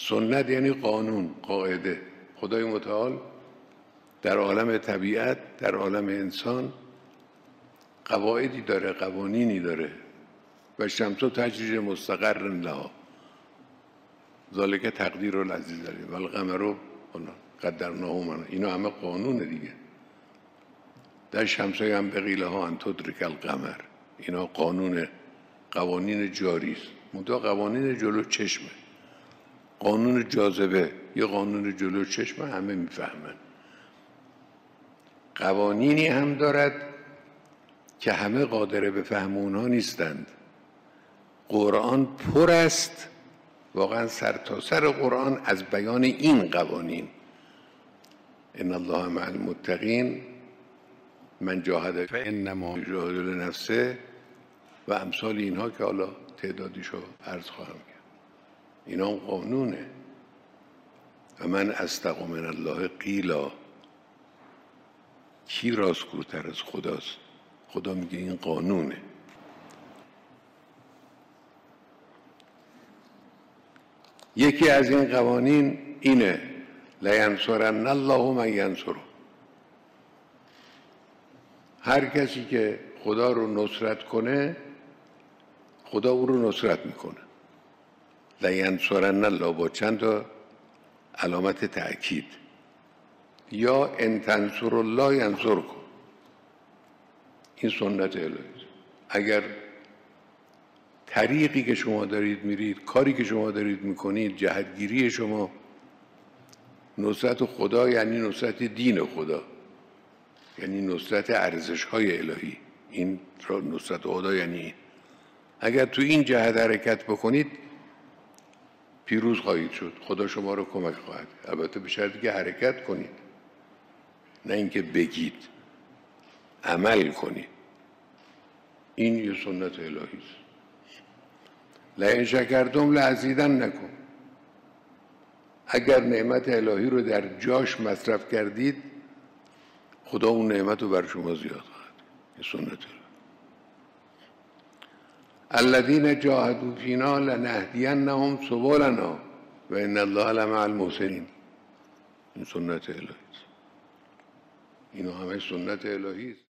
سنت یعنی قانون، قاعده. خدای متعال در عالم طبیعت، در عالم انسان قواعدی داره، قوانینی داره. و الشمس تجری مستقر لها ذالک تقدیر العزیز العلیم و القمر قدرناه منازل. اینا همه قانونه دیگه. در شمس ینبغی لها ان تدرک القمر، اینا قوانین جاری است. منتها قوانین جلو چشمه. قانون جاذبه یه قانون جلو چشمه، همه میفهمن. قوانینی هم دارد که همه قادر به فهم اونها نیستند. قرآن پر است، واقعا سرتاسر قرآن از بیان این قوانین. ان الله مع المتقین من جاهد فانما یجاهد لنفسه و امثال اینها که حالا تعدادیشو عرض خواهم کرد. اینا قانونه. و من اصدق من الله قیلا، کی راستگوتر از خداست؟ خدا میگه این قانونه. یکی از این قوانین اینه لینصرن الله من ینصره. هر کسی که خدا رو نصرت کنه خدا او رو نصرت میکنه. لینصرن الله با چند تا علامت تأکید. یا ان تنصر الله ینصرکم، این سنت الهی. اگر طریقی که شما دارید میرید، کاری که شما دارید میکنید، جهتگیری شما نصرت خدا یعنی نصرت دین خدا، یعنی نصرت ارزش‌های الهی. این نصرت خدا یعنی این. اگر تو این جهت حرکت بکنید پیروز خواهید شد. خدا شما رو کمک خواهد. البته به شرطی که حرکت کنید، نه اینکه بگید، عمل کنید. این یه سنت الهی است. لئن شکرتم لازیدنکم. اگر نعمت الهی رو در جاش مصرف کردید خدا اون نعمت رو بر شما زیاد خواهد. این سنت الهی. الذین جاهدوا فینا لنهدینهم سبلنا و ان الله لمع المحسنین. این سنت الهی است. اینا همه سنت الهی است.